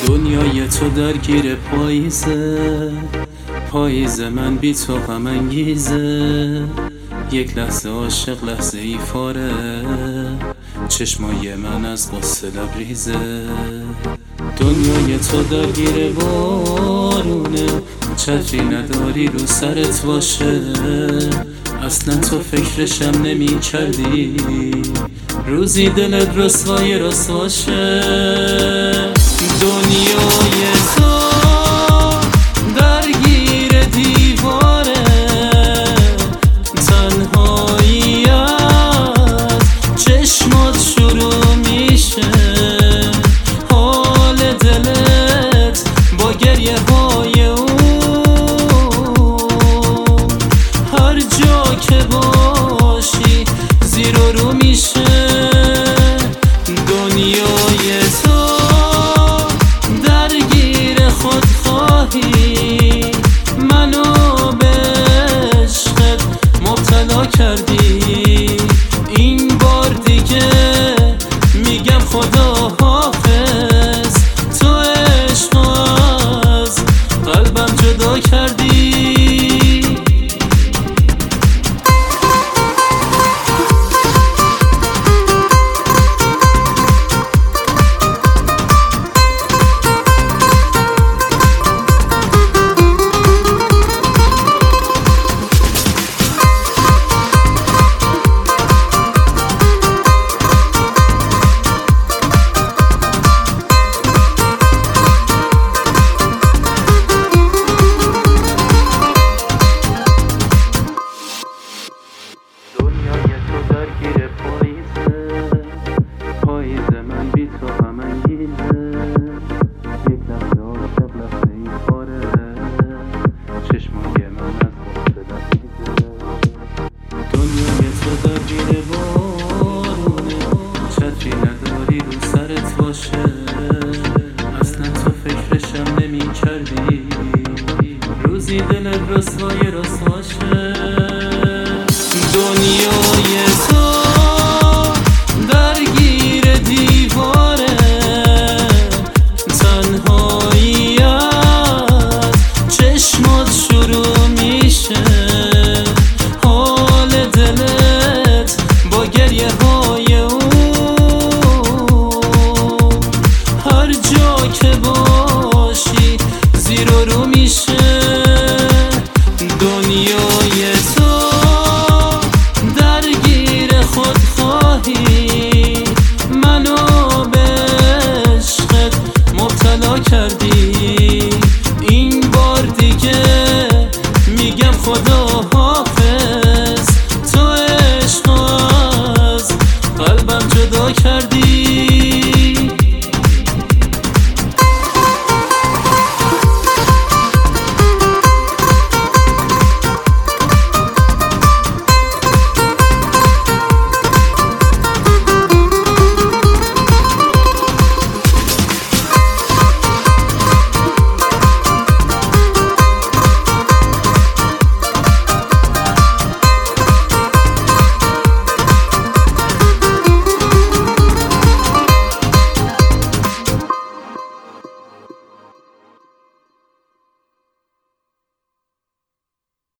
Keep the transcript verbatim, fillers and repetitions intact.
دنیای تو درگیر پاییزه، پاییز من بی تو غم انگیزه. یک لحظه عاشق لحظه ای فاره، چشمای من از غصه لبریزه. دنیای تو درگیر بارونه، چتری نداری رو سرت باشه. اصلا تو فکرشم نمی کردی، روزی دلت رسوای رسواشه. دنیای تو درگیر دیواره، تنهایی از چشمات شروع میشه. حال دلت با گریه های اون، هر جا که باشی زیر و رو میشه. دنیای تو درگیر خودخواهی، منو به عشقت مبتلا کردی. این بار دیگه میگم خدا حافظ، تو عشق از قلبم جدا کردی. اصلا تو فکرشم نمی کردی، روزی دلت رسوای رسواشه. دنیای تو درگیر دیواره، تنهایی از چشمات شروع میشه. حال دلت با گریه های اون، هر جا که باشی زیر و رو میشه. دنیای تو درگیر خودخواهی، منو به عشقت مبتلا کردی.